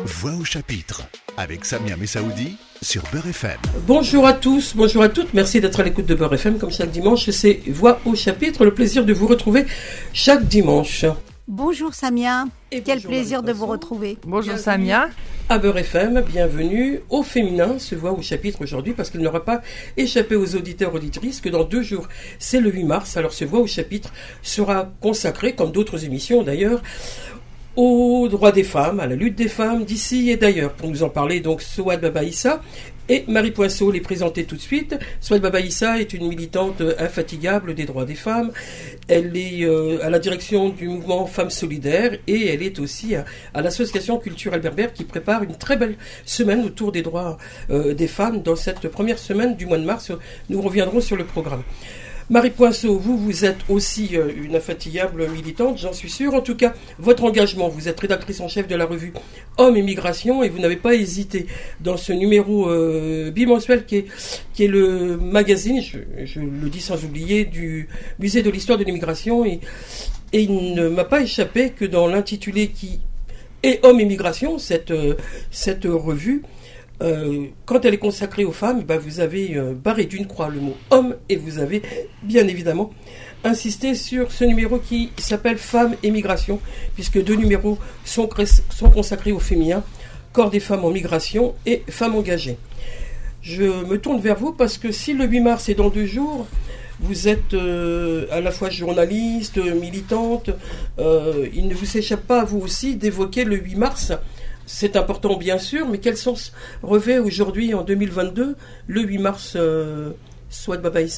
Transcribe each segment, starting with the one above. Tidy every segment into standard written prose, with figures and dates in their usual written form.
Voix au chapitre avec Samia Messaoudi sur Beurre FM. Bonjour à tous, bonjour à toutes, merci d'être à l'écoute de Beurre FM comme chaque dimanche. C'est Voix au chapitre, le plaisir de vous retrouver chaque dimanche. Bonjour Samia, quel bonjour plaisir de vous retrouver. Bonjour Bienvenue Samia. À Beurre FM, bienvenue au féminin, se Voix au chapitre aujourd'hui, parce qu'il n'aura pas échappé aux auditeurs auditrices que dans 2 jours, c'est le 8 mars, alors ce Voix au chapitre sera consacré, comme d'autres émissions d'ailleurs, aux droits des femmes, à la lutte des femmes d'ici et d'ailleurs. Pour nous en parler, donc, Souad Baba Issa et Marie Poinceau, les présenter tout de suite. Souad Baba Issa est une militante infatigable des droits des femmes. Elle est à la direction du mouvement Femmes Solidaires et elle est aussi à l'association culturelle berbère qui prépare une très belle semaine autour des droits des femmes. Dans cette première semaine du mois de mars, nous reviendrons sur le programme. Marie Poinceau, vous êtes aussi une infatigable militante, j'en suis sûre. En tout cas, votre engagement, vous êtes rédactrice en chef de la revue Hommes et Migration et vous n'avez pas hésité dans ce numéro bimensuel qui est le magazine, je le dis sans oublier, du musée de l'histoire de l'immigration. Et il ne m'a pas échappé que dans l'intitulé qui est Hommes et Migration, cette revue, quand elle est consacrée aux femmes, vous avez barré d'une croix le mot homme et vous avez bien évidemment insisté sur ce numéro qui s'appelle Femmes et Migration, puisque 2 numéros sont consacrés au féminin, corps des femmes en migration et femmes engagées. Je me tourne vers vous parce que si le 8 mars est dans 2 jours, vous êtes à la fois journaliste, militante, il ne vous échappe pas à vous aussi d'évoquer le 8 mars. C'est important bien sûr, mais quel sens revêt aujourd'hui en 2022 le 8 mars, Souad Baba Issa ?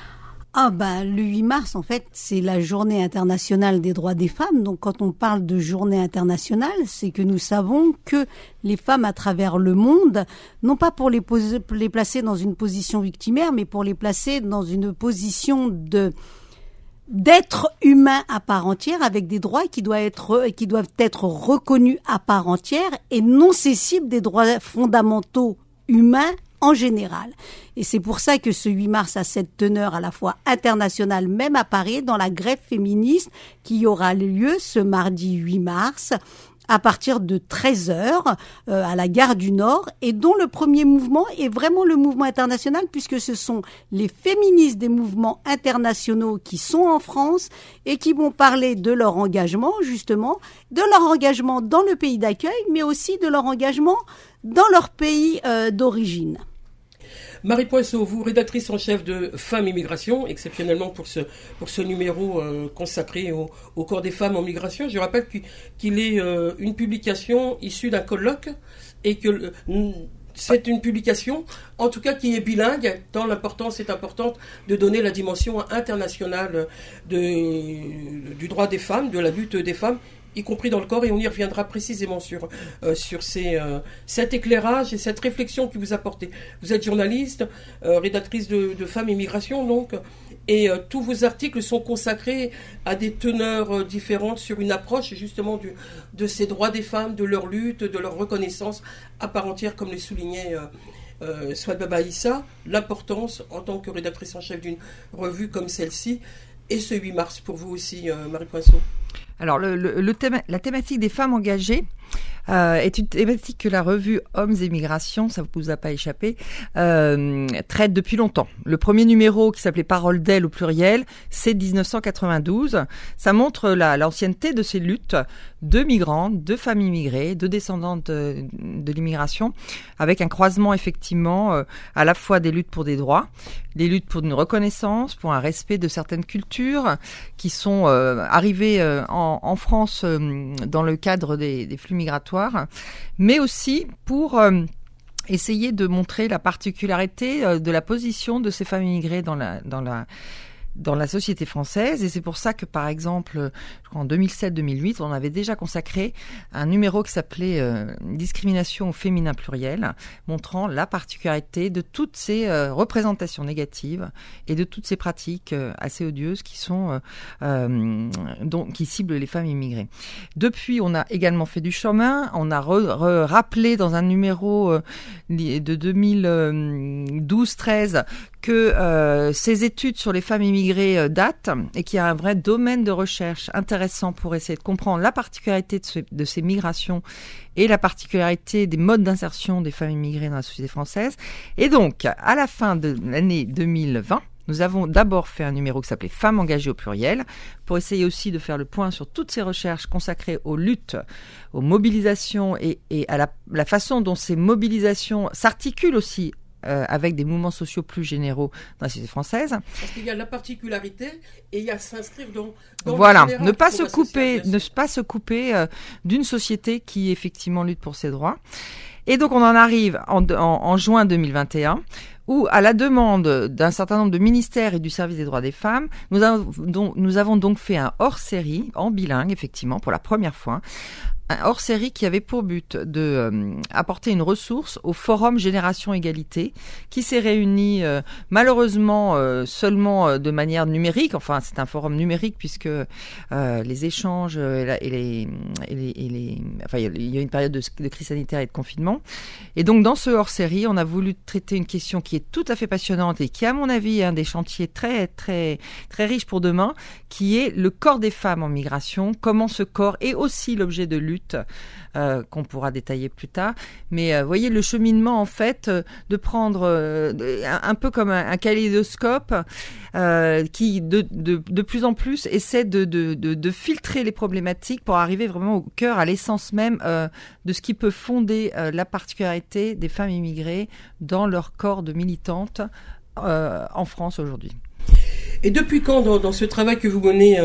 Le 8 mars, en fait, c'est la journée internationale des droits des femmes. Donc, quand on parle de journée internationale, c'est que nous savons que les femmes à travers le monde, non pas pour les placer dans une position victimaire, mais pour les placer dans une position d'être humain à part entière, avec des droits qui doivent être reconnus à part entière et non cessibles des droits fondamentaux humains en général. Et c'est pour ça que ce 8 mars a cette teneur à la fois internationale, même à Paris, dans la grève féministe qui aura lieu ce mardi 8 mars, à partir de 13h à la gare du Nord, et dont le premier mouvement est vraiment le mouvement international, puisque ce sont les féministes des mouvements internationaux qui sont en France et qui vont parler de leur engagement, justement, de leur engagement dans le pays d'accueil, mais aussi de leur engagement dans leur pays d'origine. Marie Poinceau, vous, rédactrice en chef de Femmes et Migration, exceptionnellement pour ce numéro consacré au corps des femmes en migration. Je rappelle qu'il est une publication issue d'un colloque et que c'est une publication, en tout cas, qui est bilingue, tant l'importance est importante de donner la dimension internationale du droit des femmes, de la lutte des femmes, y compris dans le corps, et on y reviendra précisément sur cet éclairage et cette réflexion que vous apportez. Vous êtes journaliste, rédactrice de Femmes et Migration, donc, et tous vos articles sont consacrés à des teneurs différentes sur une approche justement de ces droits des femmes, de leur lutte, de leur reconnaissance à part entière, comme le soulignait Souad Baba Issa, l'importance en tant que rédactrice en chef d'une revue comme celle-ci, et ce 8 mars pour vous aussi, Marie Poinceau. Alors, la thématique des femmes engagées est une thématique que la revue Hommes et Migration, ça ne vous a pas échappé, traite depuis longtemps. Le premier numéro, qui s'appelait Parole d'elle au pluriel, c'est 1992. Ça montre l'ancienneté de ces luttes de migrantes, de femmes immigrées, de descendantes de l'immigration, avec un croisement effectivement à la fois des luttes pour des droits, des luttes pour une reconnaissance, pour un respect de certaines cultures qui sont arrivées en France dans le cadre des flux migratoires, mais aussi pour essayer de montrer la particularité de la position de ces femmes immigrées dans la société française. Et c'est pour ça que, par exemple, je crois en 2007-2008, on avait déjà consacré un numéro qui s'appelait Discrimination au féminin pluriel, montrant la particularité de toutes ces représentations négatives et de toutes ces pratiques assez odieuses qui ciblent les femmes immigrées. Depuis, on a également fait du chemin. On a rappelé dans un numéro de 2012-13 que ces études sur les femmes immigrées datent et qu'il y a un vrai domaine de recherche intéressant pour essayer de comprendre la particularité de ces migrations et la particularité des modes d'insertion des femmes immigrées dans la société française. Et donc, à la fin de l'année 2020, nous avons d'abord fait un numéro qui s'appelait « Femmes engagées au pluriel » pour essayer aussi de faire le point sur toutes ces recherches consacrées aux luttes, aux mobilisations et à la façon dont ces mobilisations s'articulent aussi avec des mouvements sociaux plus généraux dans la société française. Parce qu'il y a la particularité et il y a s'inscrire dans voilà, le général, ne pas se couper d'une société qui effectivement lutte pour ses droits. Et donc on en arrive en juin 2021 où, à la demande d'un certain nombre de ministères et du service des droits des femmes, nous avons donc fait un hors-série en bilingue, effectivement, pour la première fois. Un hors-série qui avait pour but de apporter une ressource au Forum Génération Égalité, qui s'est réuni malheureusement seulement de manière numérique. Enfin, c'est un forum numérique puisque les échanges enfin, il y a une période de crise sanitaire et de confinement. Et donc, dans ce hors-série, on a voulu traiter une question qui est tout à fait passionnante et qui, à mon avis, est un des chantiers très, très, très riches pour demain, qui est le corps des femmes en migration. Comment ce corps est aussi l'objet de lutte qu'on pourra détailler plus tard. Mais voyez le cheminement en fait de prendre un peu comme un kaléidoscope qui de plus en plus essaie de filtrer les problématiques pour arriver vraiment au cœur, à l'essence même de ce qui peut fonder la particularité des femmes immigrées dans leur corps de militantes en France aujourd'hui. Et depuis quand, dans ce travail que vous menez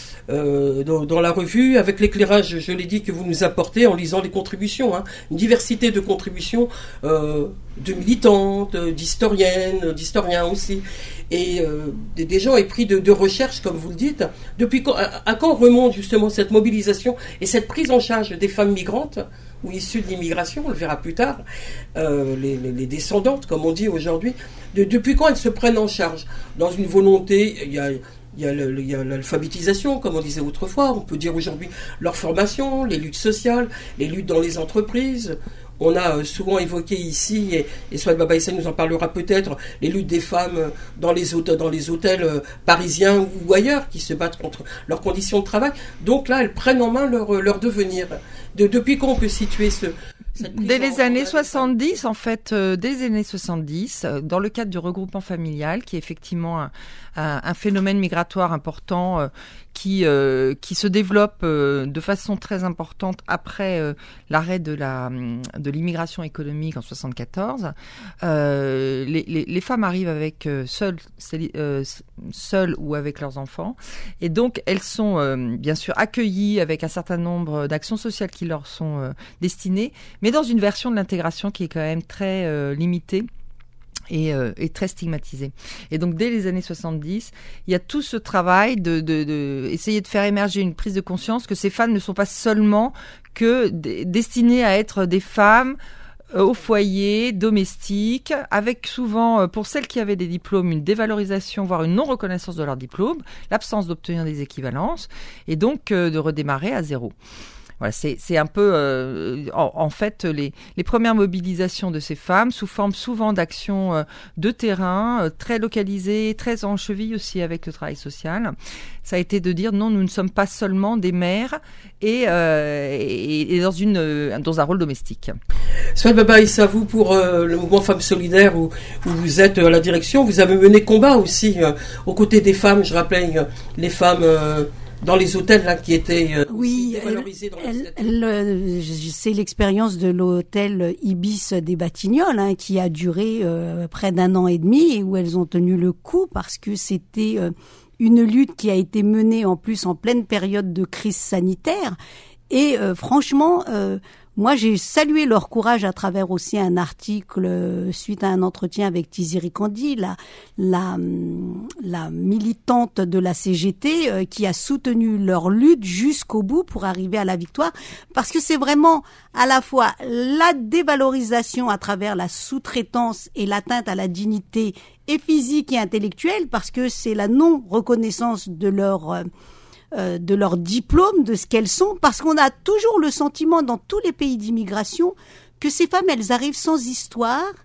dans la revue, avec l'éclairage, je l'ai dit, que vous nous apportez en lisant les contributions, une diversité de contributions de militantes, d'historiennes, d'historiens aussi, et des gens épris de recherche, comme vous le dites, depuis quand, à quand remonte justement cette mobilisation et cette prise en charge des femmes migrantes ou issues de l'immigration, on le verra plus tard, les descendantes, comme on dit aujourd'hui, depuis quand elles se prennent en charge? Dans une volonté, il y a l'alphabétisation, comme on disait autrefois, on peut dire aujourd'hui leur formation, les luttes sociales, les luttes dans les entreprises. On a souvent évoqué ici, et Souad Babaïssa nous en parlera peut-être, les luttes des femmes dans les hôtels parisiens ou ailleurs qui se battent contre leurs conditions de travail. Donc là, elles prennent en main leur devenir. Depuis quand on peut situer cette prise dès les années 70, en fait, dès les années 70, dans le cadre du regroupement familial, qui est effectivement un phénomène migratoire important qui se développe de façon très importante après l'arrêt de l'immigration économique en 74. Les femmes arrivent avec seules ou avec leurs enfants, et donc elles sont bien sûr accueillies avec un certain nombre d'actions sociales qui leur sont destinées, mais dans une version de l'intégration qui est quand même très limitée et très stigmatisée. Et donc, dès les années 70, il y a tout ce travail de essayer de faire émerger une prise de conscience que ces femmes ne sont pas seulement que destinées à être des femmes au foyer, domestiques, avec souvent, pour celles qui avaient des diplômes, une dévalorisation, voire une non-reconnaissance de leur diplôme, l'absence d'obtenir des équivalences, et donc de redémarrer à zéro. Voilà, c'est un peu, en fait, les premières mobilisations de ces femmes sous forme souvent d'actions de terrain, très localisées, très en cheville aussi avec le travail social. Ça a été de dire non, nous ne sommes pas seulement des mères et dans un rôle domestique. Souad Babaïssa, vous, pour le mouvement Femmes Solidaires où vous êtes à la direction, vous avez mené combat aussi aux côtés des femmes. Je rappelle les femmes dans les hôtels là qui étaient dévalorisés dans c'est l'expérience de l'hôtel Ibis des Batignolles qui a duré près d'1 an et demi et où elles ont tenu le coup parce que c'était une lutte qui a été menée en plus en pleine période de crise sanitaire et franchement moi, j'ai salué leur courage à travers aussi un article suite à un entretien avec Tiziri Kandi, la militante de la CGT qui a soutenu leur lutte jusqu'au bout pour arriver à la victoire. Parce que c'est vraiment à la fois la dévalorisation à travers la sous-traitance et l'atteinte à la dignité et physique et intellectuelle, parce que c'est la non-reconnaissance de leur diplôme, de ce qu'elles sont, parce qu'on a toujours le sentiment dans tous les pays d'immigration que ces femmes, elles arrivent sans histoire,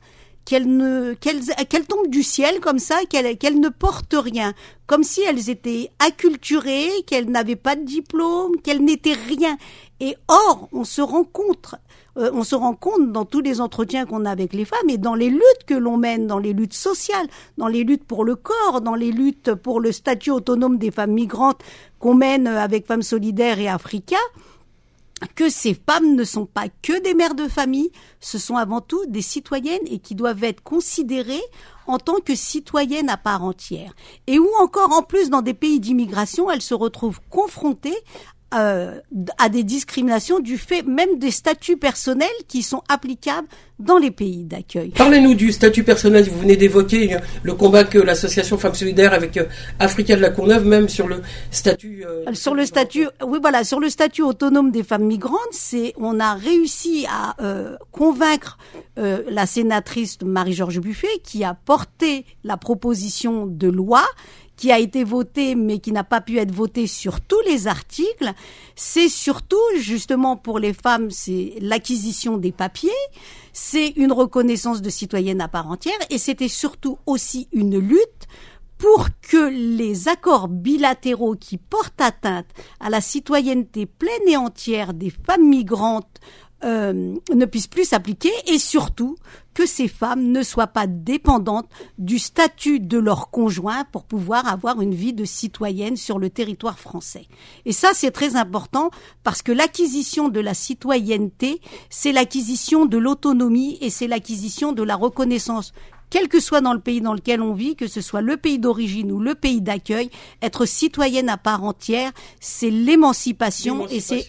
qu'elles tombent du ciel comme ça, qu'elles ne portent rien, comme si elles étaient acculturées, qu'elles n'avaient pas de diplôme, qu'elles n'étaient rien. Et or, on se rend compte dans tous les entretiens qu'on a avec les femmes et dans les luttes que l'on mène, dans les luttes sociales, dans les luttes pour le corps, dans les luttes pour le statut autonome des femmes migrantes qu'on mène avec Femmes Solidaires et Africa, que ces femmes ne sont pas que des mères de famille, ce sont avant tout des citoyennes et qui doivent être considérées en tant que citoyennes à part entière. Et où encore, en plus, dans des pays d'immigration, elles se retrouvent confrontées à des discriminations du fait même des statuts personnels qui sont applicables dans les pays d'accueil. Parlez-nous du statut personnel. Vous venez d'évoquer le combat que l'association Femmes Solidaires avec Africa de la Courneuve, même sur le statut... sur le statut autonome des femmes migrantes, on a réussi à convaincre la sénatrice Marie-Georges Buffet qui a porté la proposition de loi qui a été votée mais qui n'a pas pu être votée sur tous les articles. C'est surtout, justement, pour les femmes, c'est l'acquisition des papiers, c'est une reconnaissance de citoyenne à part entière et c'était surtout aussi une lutte pour que les accords bilatéraux qui portent atteinte à la citoyenneté pleine et entière des femmes migrantes ne puissent plus s'appliquer et surtout que ces femmes ne soient pas dépendantes du statut de leur conjoint pour pouvoir avoir une vie de citoyenne sur le territoire français. Et ça, c'est très important parce que l'acquisition de la citoyenneté, c'est l'acquisition de l'autonomie et c'est l'acquisition de la reconnaissance. Quel que soit dans le pays dans lequel on vit, que ce soit le pays d'origine ou le pays d'accueil, être citoyenne à part entière, c'est l'émancipation et c'est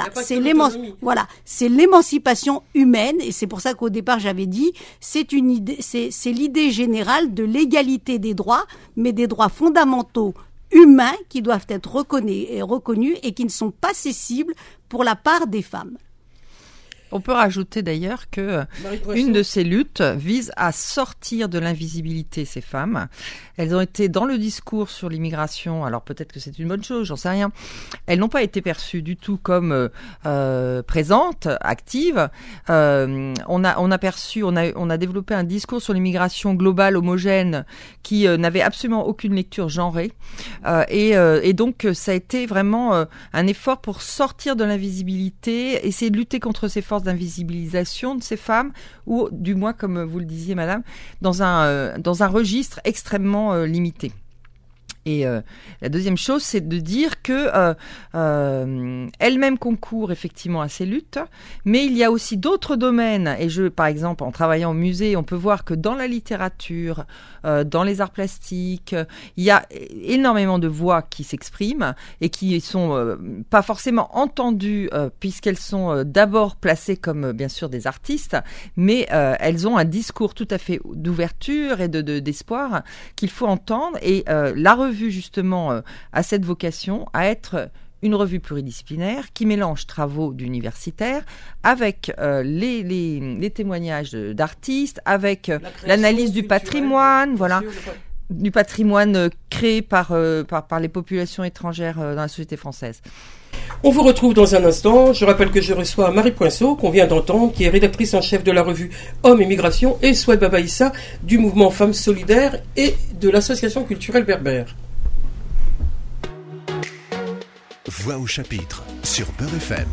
c'est l'émancipation humaine et c'est pour ça qu'au départ j'avais dit c'est l'idée générale de l'égalité des droits, mais des droits fondamentaux humains qui doivent être reconnus et qui ne sont pas cessibles pour la part des femmes. On peut rajouter d'ailleurs que une de ces luttes vise à sortir de l'invisibilité ces femmes. Elles ont été dans le discours sur l'immigration, alors peut-être que c'est une bonne chose, j'en sais rien. Elles n'ont pas été perçues du tout comme présentes, actives. On a développé un discours sur l'immigration globale, homogène, qui n'avait absolument aucune lecture genrée. Et donc ça a été vraiment un effort pour sortir de l'invisibilité, essayer de lutter contre ces forces d'invisibilisation de ces femmes, ou du moins, comme vous le disiez, madame, dans un registre extrêmement limité. Et la deuxième chose, c'est de dire que elles-mêmes concourent effectivement à ces luttes, mais il y a aussi d'autres domaines. Et par exemple, en travaillant au musée, on peut voir que dans la littérature, dans les arts plastiques, il y a énormément de voix qui s'expriment et qui sont pas forcément entendues puisqu'elles sont d'abord placées comme bien sûr des artistes, mais elles ont un discours tout à fait d'ouverture et d'espoir qu'il faut entendre. Et la revue justement a cette vocation à être une revue pluridisciplinaire qui mélange travaux d'universitaires avec les témoignages d'artistes, avec l'analyse du patrimoine, du patrimoine créé par les populations étrangères dans la société française. On vous retrouve dans un instant. Je rappelle que je reçois Marie Poinceau, qu'on vient d'entendre, qui est rédactrice en chef de la revue Hommes et Migration, et Souad Baba Issa du mouvement Femmes Solidaires et de l'association culturelle Berbère. Voix au chapitre sur Beurre FM.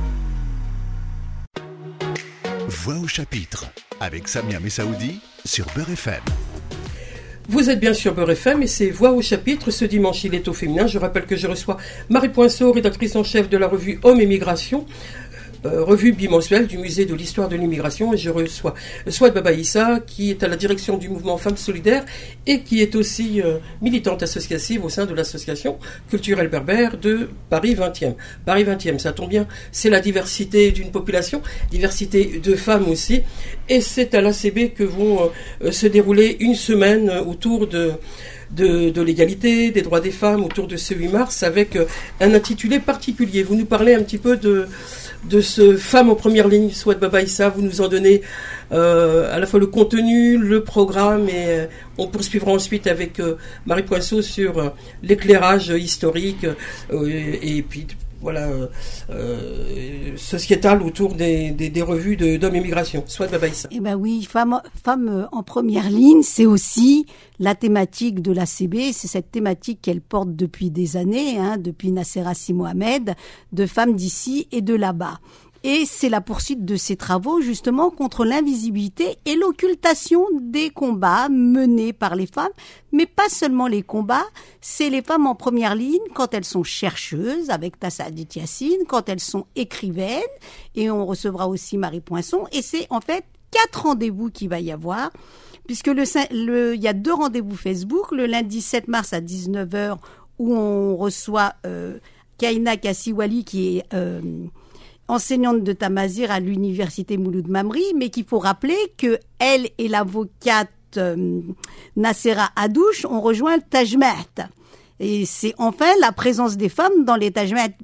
Voix au chapitre avec Samia Messaoudi sur Beurre FM. Vous êtes bien sur Beurre FM et c'est Voix au chapitre. Ce dimanche, il est au féminin. Je rappelle que je reçois Marie Poinceau, rédactrice en chef de la revue Hommes et Migration, revue bimensuelle du musée de l'histoire de l'immigration, et je reçois Souad Baba Issa qui est à la direction du mouvement Femmes Solidaires et qui est aussi militante associative au sein de l'association culturelle berbère de Paris 20e. Paris 20e, ça tombe bien, c'est la diversité d'une population, diversité de femmes aussi, et c'est à l'ACB que vont se dérouler une semaine autour de l'égalité, des droits des femmes, autour de ce 8 mars, avec un intitulé particulier. Vous nous parlez un petit peu de ce Femme en première ligne, Souad Baba Issa. Vous nous en donnez à la fois le contenu, le programme, et on poursuivra ensuite avec Marie Poinceau sur l'éclairage historique et puis sociétale autour des revues d'hommes et migration. Soit Babaïssa. Eh ben oui, femme en première ligne, c'est aussi la thématique de l'ACB. C'est cette thématique qu'elle porte depuis des années, depuis Nasser Assi Mohamed, de femmes d'ici et de là-bas. Et c'est la poursuite de ces travaux justement contre l'invisibilité et l'occultation des combats menés par les femmes, mais pas seulement les combats, c'est les femmes en première ligne quand elles sont chercheuses avec Tassa Hadith Yassine, quand elles sont écrivaines, et on recevra aussi Marie Poinçon, et c'est en fait 4 rendez-vous qu'il va y avoir, puisque il y a 2 rendez-vous Facebook, le lundi 7 mars à 19h où on reçoit Kaina Kassiwali qui est enseignante de Tamazir à l'université Mouloud Mamri, mais qu'il faut rappeler que elle et l'avocate Nassera Hadouche ont rejoint le Tajmet. Et c'est enfin la présence des femmes dans les Tajmet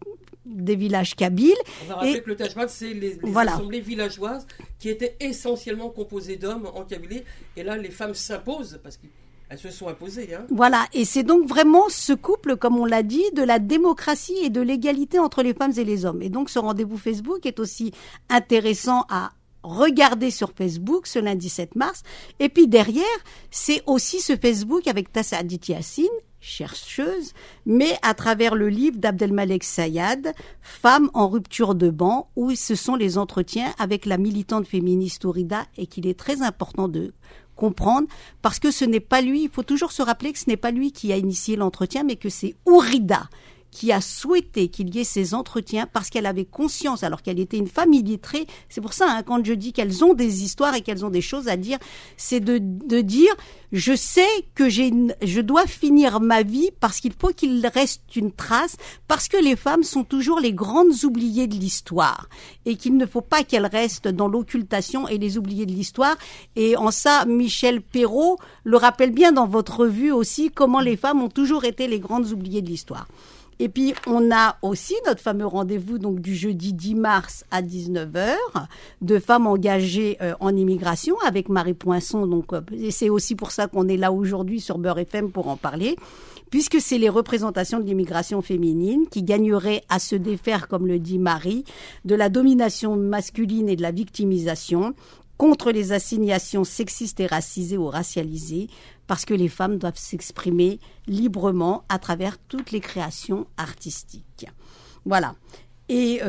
des villages kabyles. On va rappeler que le Tajmet, c'est les assemblées villageoises qui étaient essentiellement composées d'hommes en Kabylie. Et là, les femmes s'imposent parce qu'elles se sont imposées. Voilà, et c'est donc vraiment ce couple, comme on l'a dit, de la démocratie et de l'égalité entre les femmes et les hommes. Et donc ce rendez-vous Facebook est aussi intéressant à regarder sur Facebook ce lundi 7 mars. Et puis derrière, c'est aussi ce Facebook avec Tassa Hadith Yassine, chercheuse, mais à travers le livre d'Abdelmalek Sayad, Femmes en rupture de banc, où ce sont les entretiens avec la militante féministe Ourida, et qu'il est très important de comprendre, parce que ce n'est pas lui, il faut toujours se rappeler que ce n'est pas lui qui a initié l'entretien, mais que c'est Ourida qui a souhaité qu'il y ait ces entretiens parce qu'elle avait conscience, alors qu'elle était une femme illettrée. C'est pour ça, quand je dis qu'elles ont des histoires et qu'elles ont des choses à dire, c'est de dire, je sais que je dois finir ma vie parce qu'il faut qu'il reste une trace, parce que les femmes sont toujours les grandes oubliées de l'histoire et qu'il ne faut pas qu'elles restent dans l'occultation et les oubliées de l'histoire. Et en ça, Michel Perrault le rappelle bien dans votre revue aussi, comment les femmes ont toujours été les grandes oubliées de l'histoire. Et puis, on a aussi notre fameux rendez-vous donc du jeudi 10 mars à 19h de femmes engagées en immigration avec Marie Poinçon. Donc, et c'est aussi pour ça qu'on est là aujourd'hui sur Beurre FM pour en parler, puisque c'est les représentations de l'immigration féminine qui gagneraient à se défaire, comme le dit Marie, de la domination masculine et de la victimisation contre les assignations sexistes et racisées ou racialisées, parce que les femmes doivent s'exprimer librement à travers toutes les créations artistiques. Voilà. Et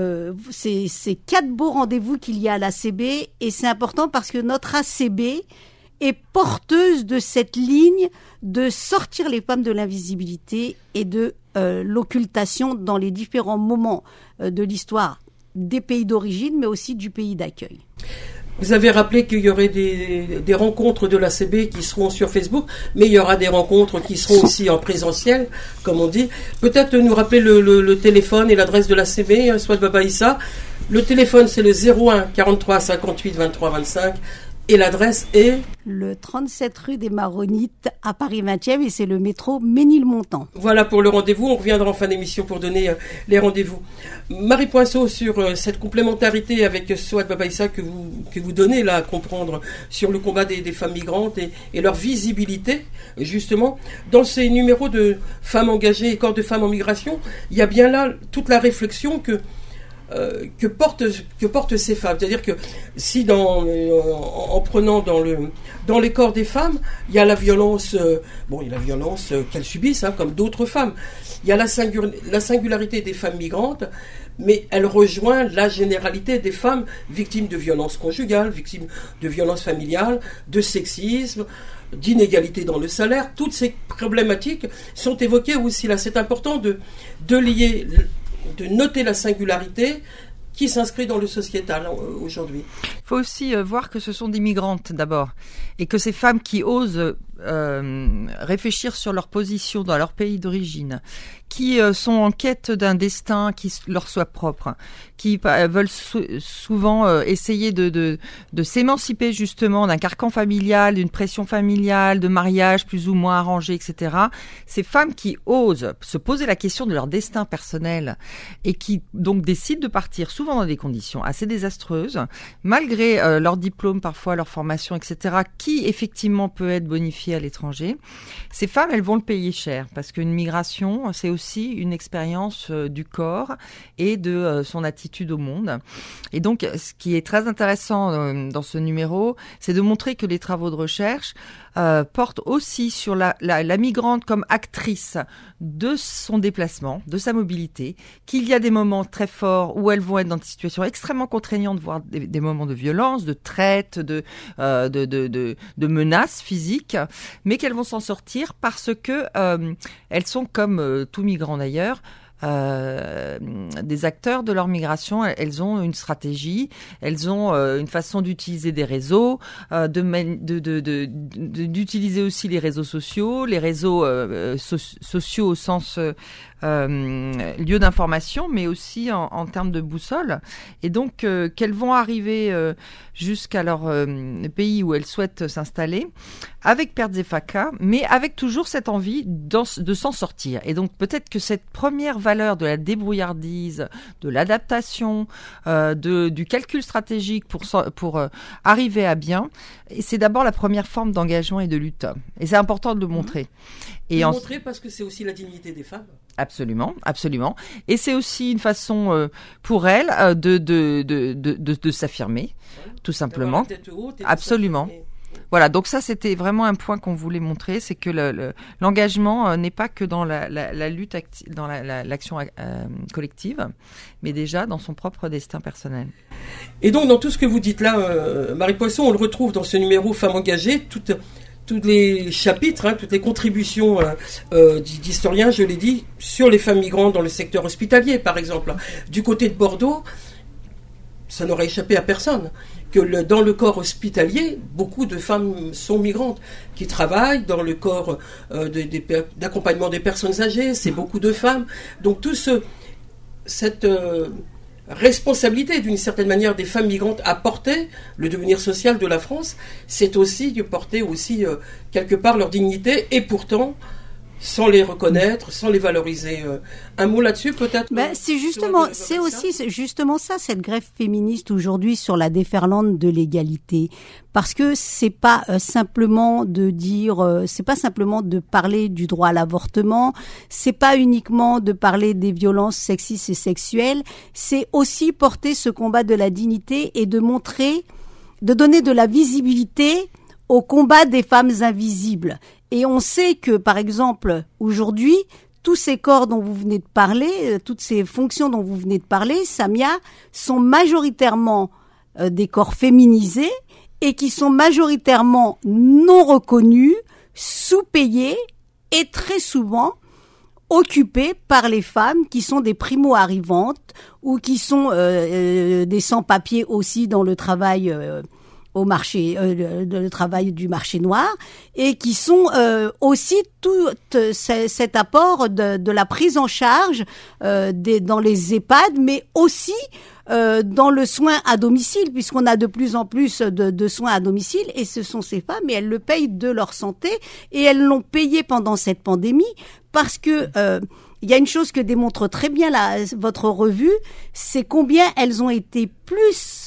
c'est 4 beaux rendez-vous qu'il y a à l'ACB, et c'est important parce que notre ACB est porteuse de cette ligne de sortir les femmes de l'invisibilité et de l'occultation dans les différents moments de l'histoire des pays d'origine, mais aussi du pays d'accueil. Vous avez rappelé qu'il y aurait des rencontres de l'ACB qui seront sur Facebook, mais il y aura des rencontres qui seront aussi en présentiel, comme on dit. Peut-être nous rappeler le téléphone et l'adresse de l'ACB, soit de Babaïssa. Le téléphone, c'est le 01 43 58 23 25. Et l'adresse est le 37 rue des Maronites à Paris 20e, et c'est le métro Ménilmontant. Voilà pour le rendez-vous. On reviendra en fin d'émission pour donner les rendez-vous. Marie Poinçon, sur cette complémentarité avec Souad Babaïssa que vous donnez là à comprendre sur le combat des femmes migrantes et leur visibilité, justement, dans ces numéros de femmes engagées et corps de femmes en migration, il y a bien là toute la réflexion que portent ces femmes. C'est-à-dire que si en prenant dans les corps des femmes, il y a la violence, il y a la violence qu'elles subissent, comme d'autres femmes. Il y a la singularité des femmes migrantes, mais elle rejoint la généralité des femmes victimes de violences conjugales, victimes de violences familiales, de sexisme, d'inégalité dans le salaire. Toutes ces problématiques sont évoquées aussi là. C'est important de lier, de noter la singularité qui s'inscrit dans le sociétal aujourd'hui. Il faut aussi voir que ce sont des migrantes d'abord, et que ces femmes qui osent réfléchir sur leur position dans leur pays d'origine, qui sont en quête d'un destin qui leur soit propre, qui veulent souvent essayer de s'émanciper justement d'un carcan familial, d'une pression familiale, de mariage plus ou moins arrangé, etc. Ces femmes qui osent se poser la question de leur destin personnel et qui donc décident de partir souvent dans des conditions assez désastreuses, malgré leur diplôme, parfois leur formation, etc., qui effectivement peut être bonifiée pied à l'étranger. Ces femmes, elles vont le payer cher parce qu'une migration, c'est aussi une expérience du corps et de son attitude au monde. Et donc, ce qui est très intéressant dans ce numéro, c'est de montrer que les travaux de recherche portent aussi sur la migrante comme actrice de son déplacement, de sa mobilité, qu'il y a des moments très forts où elles vont être dans des situations extrêmement contraignantes, voire des moments de violence, de traite, de menaces physiques, mais qu'elles vont s'en sortir parce que elles sont comme tout migrant d'ailleurs, des acteurs de leur migration. Elles ont une stratégie, elles ont une façon d'utiliser des réseaux, d'utiliser aussi les réseaux sociaux, les réseaux sociaux au sens lieu d'information, mais aussi en termes de boussole. Et donc qu'elles vont arriver jusqu'à leur pays où elles souhaitent s'installer, avec pertes et fracas, mais avec toujours cette envie de s'en sortir. Et donc peut-être que cette première valeur de la débrouillardise, de l'adaptation, du calcul stratégique pour arriver à bien, et c'est d'abord la première forme d'engagement et de lutte. Et c'est important de le montrer. Et montrer parce que c'est aussi la dignité des femmes. Absolument, absolument. Et c'est aussi une façon pour elles de s'affirmer, tout simplement. La tête haute et absolument. Voilà, donc ça c'était vraiment un point qu'on voulait montrer, c'est que l'engagement n'est pas que dans la lutte, dans l'action collective, mais déjà dans son propre destin personnel. Et donc dans tout ce que vous dites là, Marie Poisson, on le retrouve dans ce numéro Femmes engagées, tous les chapitres, toutes les contributions d'historiens, je l'ai dit, sur les femmes migrantes dans le secteur hospitalier, par exemple. Du côté de Bordeaux, ça n'aurait échappé à personne que dans le corps hospitalier, beaucoup de femmes sont migrantes, qui travaillent dans le corps d'accompagnement des personnes âgées, c'est beaucoup de femmes. Donc cette responsabilité d'une certaine manière des femmes migrantes à porter le devenir social de la France, c'est aussi de porter aussi quelque part leur dignité, et pourtant sans les reconnaître, sans les valoriser. Un mot là-dessus peut-être? C'est aussi justement ça, cette grève féministe aujourd'hui sur la déferlante de l'égalité, parce que c'est pas simplement de dire, c'est pas simplement de parler du droit à l'avortement, c'est pas uniquement de parler des violences sexistes et sexuelles, c'est aussi porter ce combat de la dignité et de montrer, de donner de la visibilité au combat des femmes invisibles. Et on sait que, par exemple, aujourd'hui, tous ces corps dont vous venez de parler, toutes ces fonctions dont vous venez de parler, Samia, sont majoritairement des corps féminisés et qui sont majoritairement non reconnus, sous-payés et très souvent occupés par les femmes qui sont des primo-arrivantes ou qui sont des sans-papiers aussi dans le travail au marché, le travail du marché noir, et qui sont aussi tout cet apport de la prise en charge dans les EHPAD, mais aussi dans le soin à domicile, puisqu'on a de plus en plus de soins à domicile, et ce sont ces femmes, et elles le payent de leur santé, et elles l'ont payé pendant cette pandémie, parce que il y a une chose que démontre très bien votre revue, c'est combien elles ont été plus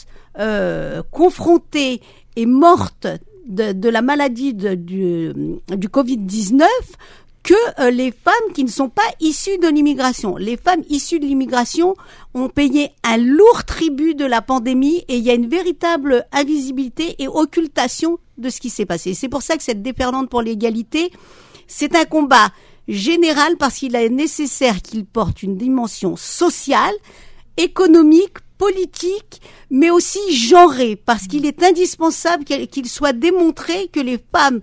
confrontées et mortes de la maladie du Covid-19 que les femmes qui ne sont pas issues de l'immigration. Les femmes issues de l'immigration ont payé un lourd tribut de la pandémie, et il y a une véritable invisibilité et occultation de ce qui s'est passé. C'est pour ça que cette déferlante pour l'égalité, c'est un combat général, parce qu'il est nécessaire qu'il porte une dimension sociale, économique, politique, mais aussi genrée, parce qu'il est indispensable qu'il soit démontré que les femmes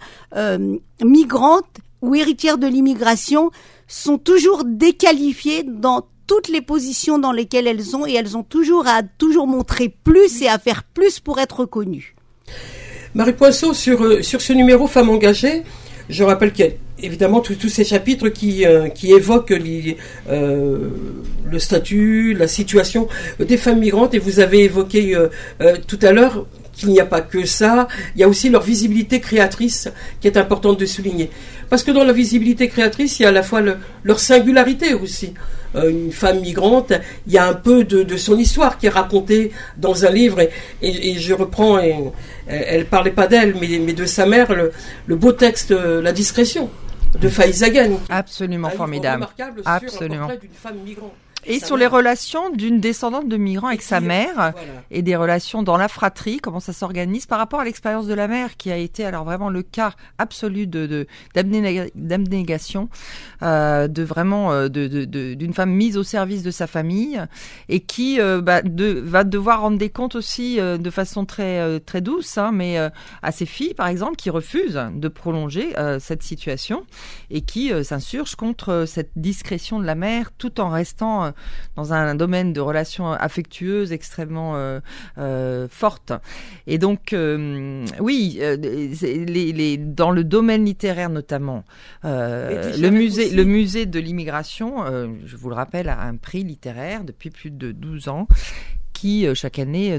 migrantes ou héritières de l'immigration sont toujours déqualifiées dans toutes les positions dans lesquelles elles sont, et elles ont toujours à montrer plus et à faire plus pour être reconnues. Marie Poisson, sur ce numéro Femmes engagées, je rappelle qu'il y a évidemment tous ces chapitres qui évoquent le statut, la situation des femmes migrantes, et vous avez évoqué tout à l'heure qu'il n'y a pas que ça, il y a aussi leur visibilité créatrice qui est importante de souligner. Parce que dans la visibilité créatrice, il y a à la fois leur singularité aussi. Une femme migrante, il y a un peu de son histoire qui est racontée dans un livre, et je reprends, elle parlait pas d'elle, mais de sa mère, le beau texte La discrétion de Faiza Ghagne. Absolument formidable. Remarquable Absolument. Sur un portrait d'une femme migrante. Et sur les relations d'une descendante de migrants avec sa mère, voilà. Et des relations dans la fratrie, comment ça s'organise par rapport à l'expérience de la mère, qui a été alors vraiment le cas absolu d'abnégation, d'une femme mise au service de sa famille, et qui va devoir rendre des comptes aussi de façon très très douce, mais à ses filles par exemple, qui refusent de prolonger cette situation et qui s'insurgent contre cette discrétion de la mère, tout en restant dans un domaine de relations affectueuses extrêmement fortes. Et donc, oui, dans le domaine littéraire notamment, le musée de l'immigration, je vous le rappelle, a un prix littéraire depuis plus de 12 ans, qui chaque année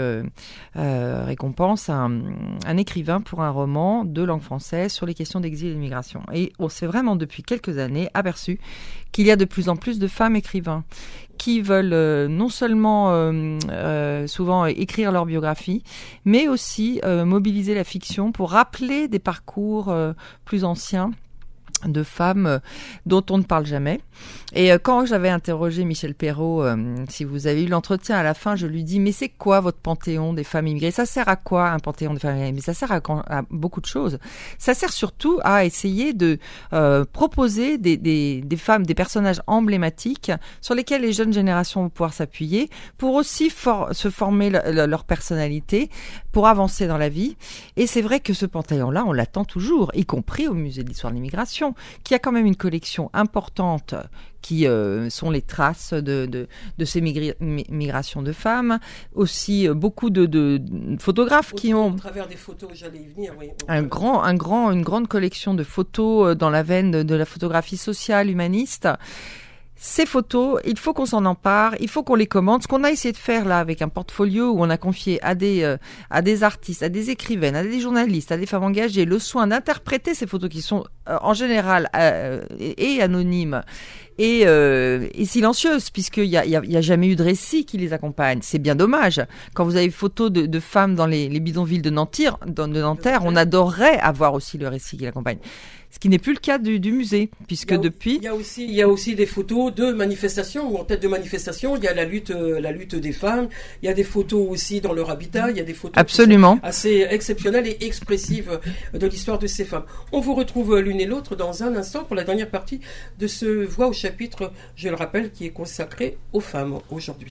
récompense un écrivain pour un roman de langue française sur les questions d'exil et d'immigration. Et on s'est vraiment depuis quelques années aperçu qu'il y a de plus en plus de femmes écrivains qui veulent non seulement souvent écrire leur biographie, mais aussi mobiliser la fiction pour rappeler des parcours plus anciens de femmes dont on ne parle jamais. Et quand j'avais interrogé Michel Perrault, si vous avez eu l'entretien à la fin, je lui dis, mais c'est quoi votre panthéon des femmes immigrées? Ça sert à quoi un panthéon des femmes immigrées? Mais ça sert à beaucoup de choses. Ça sert surtout à essayer de proposer des femmes, des personnages emblématiques sur lesquels les jeunes générations vont pouvoir s'appuyer pour aussi se former leur personnalité, pour avancer dans la vie. Et c'est vrai que ce panthéon-là, on l'attend toujours, y compris au musée de l'histoire de l'immigration, qui a quand même une collection importante qui sont les traces de ces migrations de femmes, aussi beaucoup de photographes qui ont, à travers des photos, j'allais y venir, oui. une grande collection de photos dans la veine de la photographie sociale, humaniste. Ces photos, il faut qu'on s'en empare, il faut qu'on les commente. Ce qu'on a essayé de faire là avec un portfolio où on a confié à des artistes, à des écrivaines, à des journalistes, à des femmes engagées, le soin d'interpréter ces photos qui sont en général et anonymes et silencieuses, puisqu'il y a jamais eu de récit qui les accompagne. C'est bien dommage. Quand vous avez photos de femmes dans les bidonvilles de Nanterre, on adorerait avoir aussi le récit qui l'accompagne. Ce qui n'est plus le cas du musée, puisque depuis... Il y a aussi des photos de manifestations, ou en tête de manifestations, il y a la lutte des femmes, il y a des photos aussi dans leur habitat, il y a des photos absolument assez exceptionnelles et expressives de l'histoire de ces femmes. On vous retrouve l'une et l'autre dans un instant pour la dernière partie de ce Voix au chapitre, je le rappelle, qui est consacré aux femmes aujourd'hui.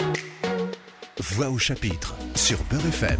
Voix au chapitre sur Beurre FM.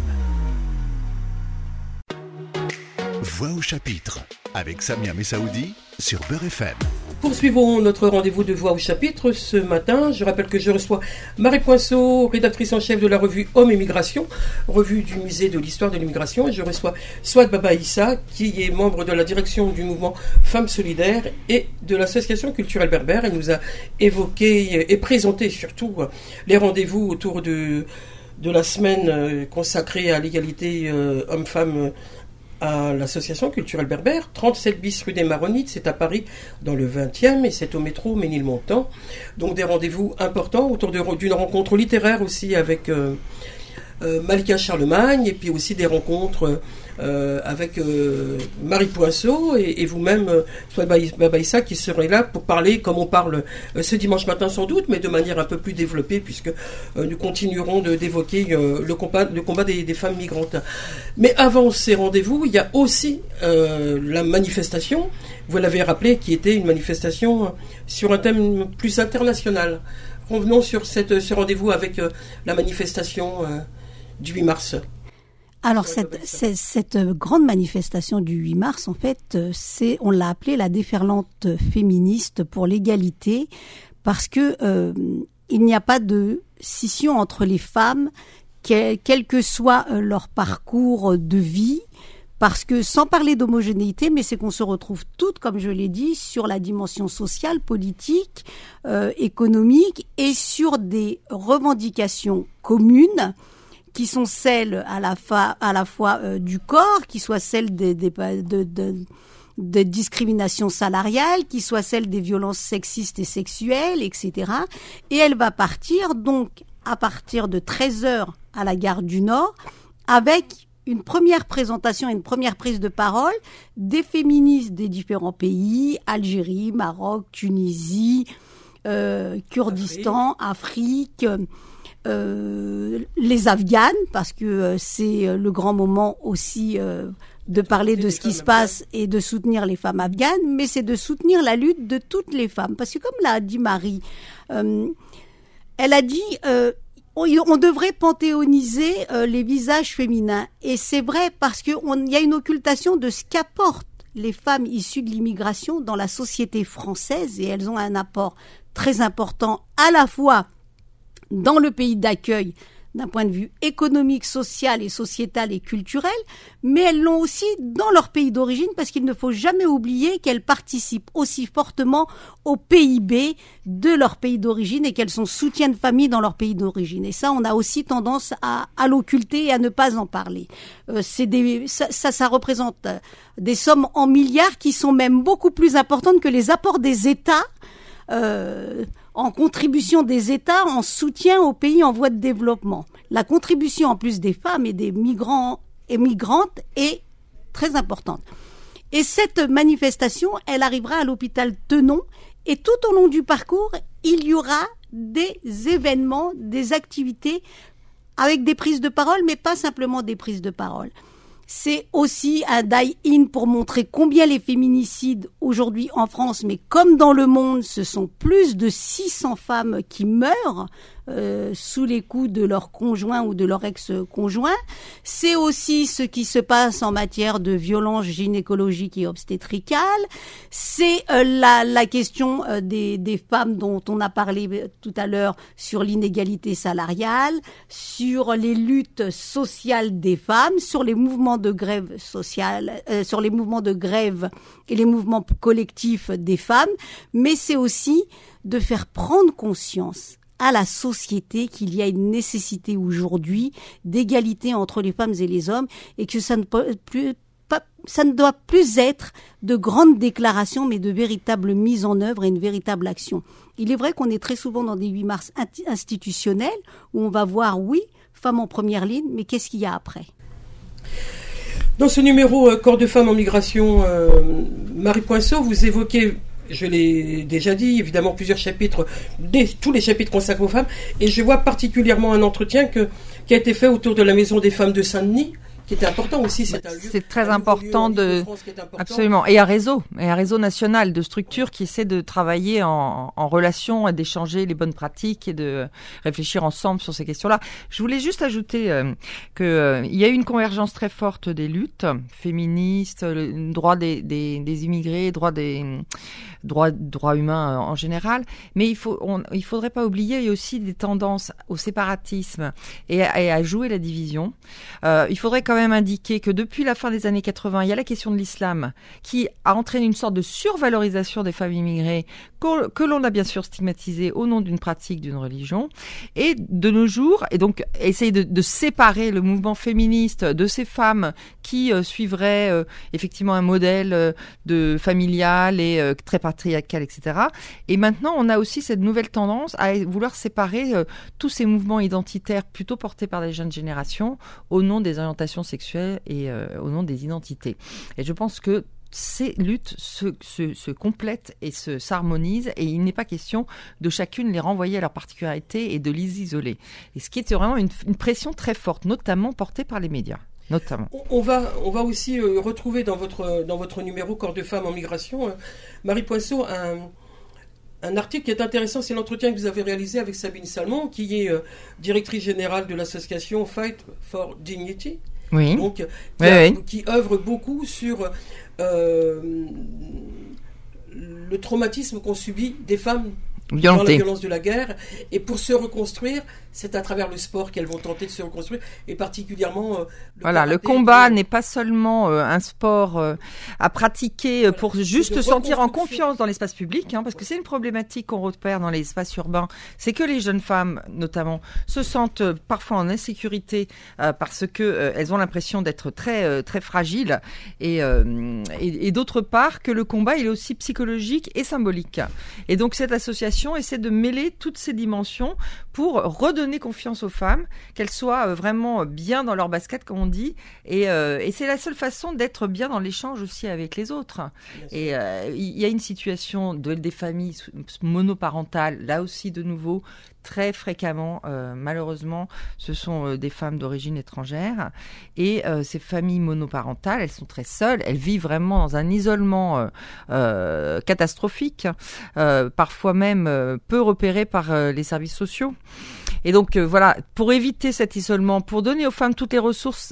Voix au chapitre avec Samia Messaoudi sur Beurre FM. Poursuivons notre rendez-vous de Voix au chapitre ce matin. Je rappelle que je reçois Marie Poinceau, rédactrice en chef de la revue Hommes et Migration, revue du musée de l'histoire de l'immigration. Et je reçois Souad Baba Issa, qui est membre de la direction du mouvement Femmes Solidaires et de l'association culturelle berbère. Elle nous a évoqué et présenté surtout les rendez-vous autour de la semaine consacrée à l'égalité hommes-femmes à l'association culturelle berbère, 37 bis rue des Maronites, c'est à Paris dans le 20e et c'est au métro Ménilmontant. Donc des rendez-vous importants autour d'une rencontre littéraire aussi avec Malika Charlemagne et puis aussi des rencontres avec Marie Poinceau et vous-même, Baba Issa, qui serez là pour parler, comme on parle ce dimanche matin sans doute, mais de manière un peu plus développée, puisque nous continuerons d'évoquer le combat des femmes migrantes. Mais avant ces rendez-vous, il y a aussi la manifestation, vous l'avez rappelé, qui était une manifestation sur un thème plus international. Revenons sur ce rendez-vous avec la manifestation du 8 mars. Alors cette grande manifestation du 8 mars, en fait, on l'a appelée la déferlante féministe pour l'égalité, parce que il n'y a pas de scission entre les femmes, quel que soit leur parcours de vie, parce que sans parler d'homogénéité, mais c'est qu'on se retrouve toutes, comme je l'ai dit, sur la dimension sociale, politique, économique et sur des revendications communes qui sont celles à la fois du corps, qui soient celles de discrimination salariale, qui soient celles des violences sexistes et sexuelles, etc. Et elle va partir donc à partir de 13h à la gare du Nord avec une première présentation et une première prise de parole des féministes des différents pays, Algérie, Maroc, Tunisie, Kurdistan, Afrique, les Afghanes, parce que c'est le grand moment aussi de parler de ce qui se passe et de soutenir les femmes afghanes, mais c'est de soutenir la lutte de toutes les femmes. Parce que comme l'a dit Marie, elle a dit on devrait panthéoniser les visages féminins. Et c'est vrai parce qu'il y a une occultation de ce qu'apportent les femmes issues de l'immigration dans la société française, et elles ont un apport très important à la fois dans le pays d'accueil d'un point de vue économique, social et sociétal et culturel, mais elles l'ont aussi dans leur pays d'origine, parce qu'il ne faut jamais oublier qu'elles participent aussi fortement au PIB de leur pays d'origine et qu'elles sont soutien de famille dans leur pays d'origine. Et ça, on a aussi tendance à l'occulter et à ne pas en parler. Ça représente des sommes en milliards qui sont même beaucoup plus importantes que les apports des États, en contribution des États, en soutien aux pays en voie de développement. La contribution en plus des femmes et des migrants et migrantes est très importante. Et cette manifestation, elle arrivera à l'hôpital Tenon, et tout au long du parcours, il y aura des événements, des activités avec des prises de parole, mais pas simplement des prises de parole. C'est aussi un die-in pour montrer combien les féminicides aujourd'hui en France, mais comme dans le monde, ce sont plus de 600 femmes qui meurent sous les coups de leur conjoint ou de leur ex-conjoint. C'est aussi ce qui se passe en matière de violences gynécologiques et obstétricales. C'est la question des femmes dont on a parlé tout à l'heure sur l'inégalité salariale, sur les luttes sociales des femmes, sur les mouvements de grève sociale, sur les mouvements de grève et les mouvements collectifs des femmes, mais c'est aussi de faire prendre conscience à la société qu'il y a une nécessité aujourd'hui d'égalité entre les femmes et les hommes, et que ça ne doit plus être de grandes déclarations, mais de véritables mises en œuvre et une véritable action. Il est vrai qu'on est très souvent dans des 8 mars institutionnels où on va voir, oui, femmes en première ligne, mais qu'est-ce qu'il y a après ? Dans ce numéro Corps de femmes en migration, Marie Poinceau, vous évoquez, je l'ai déjà dit, évidemment plusieurs chapitres, tous les chapitres consacrés aux femmes, et je vois particulièrement un entretien qui a été fait autour de la Maison des femmes de Saint-Denis, qui était important aussi. C'est très important absolument. Et un réseau national de structures qui essaie de travailler en relation et d'échanger les bonnes pratiques et de réfléchir ensemble sur ces questions-là. Je voulais juste ajouter que il y a eu une convergence très forte des luttes féministes, le droit des immigrés, droits humains en général. Mais il faudrait pas oublier, il y a aussi des tendances au séparatisme et à jouer la division. Il faudrait quand même indiquer que depuis la fin des années 80, il y a la question de l'islam qui a entraîné une sorte de survalorisation des femmes immigrées que l'on a bien sûr stigmatisé au nom d'une pratique, d'une religion. Et de nos jours, et donc essayer de séparer le mouvement féministe de ces femmes qui suivraient effectivement un modèle de familial et très patriarcal, etc. Et maintenant, on a aussi cette nouvelle tendance à vouloir séparer tous ces mouvements identitaires plutôt portés par les jeunes générations au nom des orientations sexuelles et au nom des identités. Et je pense que ces luttes se complètent et s'harmonisent, et il n'est pas question de chacune les renvoyer à leur particularité et de les isoler. Et ce qui est vraiment une pression très forte, notamment portée par les médias. Notamment. On va aussi retrouver dans votre numéro Corps de femmes en migration, Marie Poinceau, un article qui est intéressant. C'est l'entretien que vous avez réalisé avec Sabine Salmon, qui est directrice générale de l'association Fight for Dignity. Oui. Donc, qui œuvre beaucoup sur le traumatisme qu'ont subi des femmes dans la violence de la guerre, et pour se reconstruire, c'est à travers le sport qu'elles vont tenter de se reconstruire, et particulièrement le combat n'est pas seulement un sport à pratiquer pour juste se sentir en confiance dans l'espace public, parce que c'est une problématique qu'on repère dans les espaces urbains, c'est que les jeunes femmes, notamment, se sentent parfois en insécurité parce que elles ont l'impression d'être très très fragiles, et d'autre part que le combat il est aussi psychologique et symbolique. Et donc cette association essaie de mêler toutes ces dimensions pour redonner confiance aux femmes, qu'elles soient vraiment bien dans leur basket, comme on dit, et c'est la seule façon d'être bien dans l'échange aussi avec les autres. Et il y a une situation des familles monoparentales, là aussi de nouveau, très fréquemment, malheureusement, ce sont des femmes d'origine étrangère. Et ces familles monoparentales, elles sont très seules. Elles vivent vraiment dans un isolement catastrophique, parfois même peu repéré par les services sociaux. Et donc voilà, pour éviter cet isolement, pour donner aux femmes toutes les ressources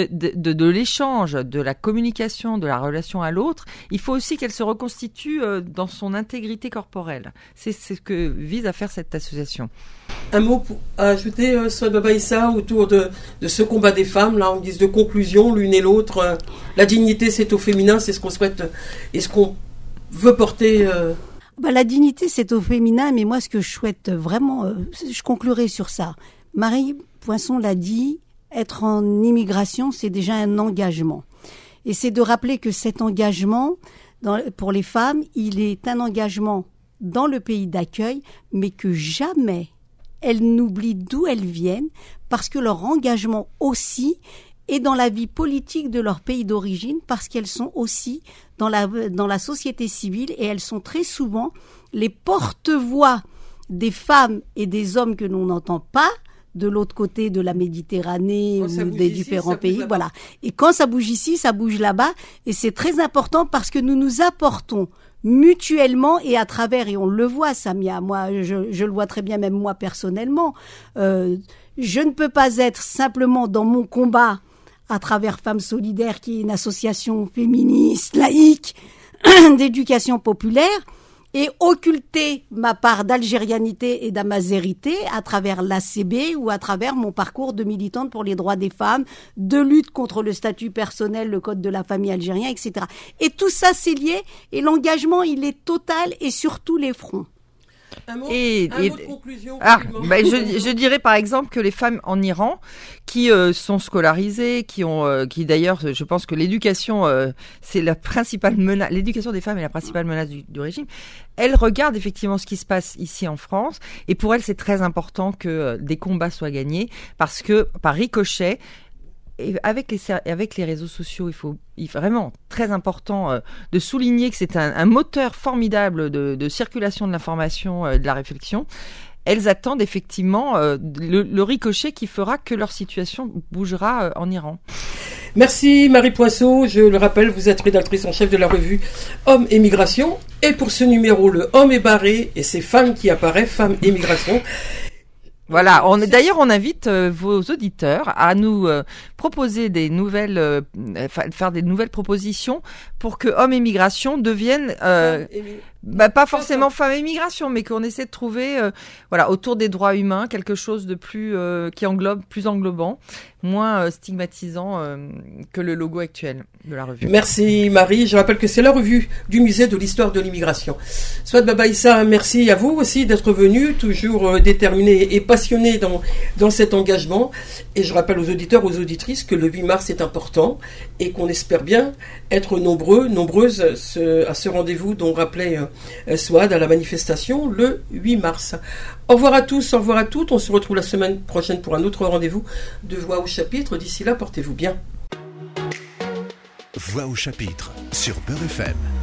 de l'échange, de la communication, de la relation à l'autre, il faut aussi qu'elles se reconstituent dans son intégrité corporelle. C'est ce que vise à faire cette association. Un mot à ajouter, Swad Baba Issa, autour de ce combat des femmes, là, en guise de conclusion, l'une et l'autre. La dignité, c'est au féminin, c'est ce qu'on souhaite et ce qu'on veut porter. La dignité, c'est au féminin, mais moi, ce que je souhaite vraiment, je conclurai sur ça. Marie Poinçon l'a dit, être en immigration, c'est déjà un engagement. Et c'est de rappeler que cet engagement, pour les femmes, il est un engagement dans le pays d'accueil, mais que jamais elles n'oublient d'où elles viennent, parce que leur engagement aussi est dans la vie politique de leur pays d'origine, parce qu'elles sont aussi dans la société civile, et elles sont très souvent les porte-voix des femmes et des hommes que l'on n'entend pas de l'autre côté de la Méditerranée ou des différents pays. Voilà. Et quand ça bouge ici, ça bouge là-bas, et c'est très important parce que nous nous apportons mutuellement et à travers, et on le voit, Samia, moi je le vois très bien, même moi personnellement, je ne peux pas être simplement dans mon combat à travers Femmes Solidaires, qui est une association féministe, laïque, d'éducation populaire, et occulter ma part d'algérianité et d'amazérité à travers l'ACB ou à travers mon parcours de militante pour les droits des femmes, de lutte contre le statut personnel, le code de la famille algérien, etc. Et tout ça, c'est lié, et l'engagement, il est total, et sur tous les fronts. Un mot de conclusion. Je dirais par exemple que les femmes en Iran qui sont scolarisées, qui d'ailleurs, je pense que l'éducation, c'est la principale menace. L'éducation des femmes est la principale menace du régime. Elles regardent effectivement ce qui se passe ici en France, et pour elles, c'est très important que des combats soient gagnés, parce que par ricochet, et avec les réseaux sociaux, il est vraiment très important de souligner que c'est un moteur formidable de circulation de l'information, de la réflexion. Elles attendent effectivement le ricochet qui fera que leur situation bougera en Iran. Merci Marie Poinçon, je le rappelle, vous êtes rédactrice en chef de la revue Hommes et Migration, et pour ce numéro, le Homme est barré, et c'est Femmes qui apparaît, Femmes et Migration. Voilà, d'ailleurs on invite vos auditeurs à nous proposer des nouvelles, faire des nouvelles propositions pour que Hommes et Migration deviennent pas forcément Femmes et Migration, mais qu'on essaie de trouver autour des droits humains quelque chose de plus qui englobe, plus englobant, moins stigmatisant que le logo actuel de la revue. Merci Marie, je rappelle que c'est la revue du musée de l'histoire de l'immigration. Swad Baba Issa, merci à vous aussi d'être venu, toujours déterminé et passionné dans cet engagement, et je rappelle aux auditeurs, aux auditrices que le 8 mars est important, et qu'on espère bien être nombreuses à ce rendez-vous dont rappelait Swad, à la manifestation le 8 mars. Au revoir à tous, au revoir à toutes. On se retrouve la semaine prochaine pour un autre rendez-vous de Voix au chapitre. D'ici là, portez-vous bien. Voix au chapitre sur Beurre FM.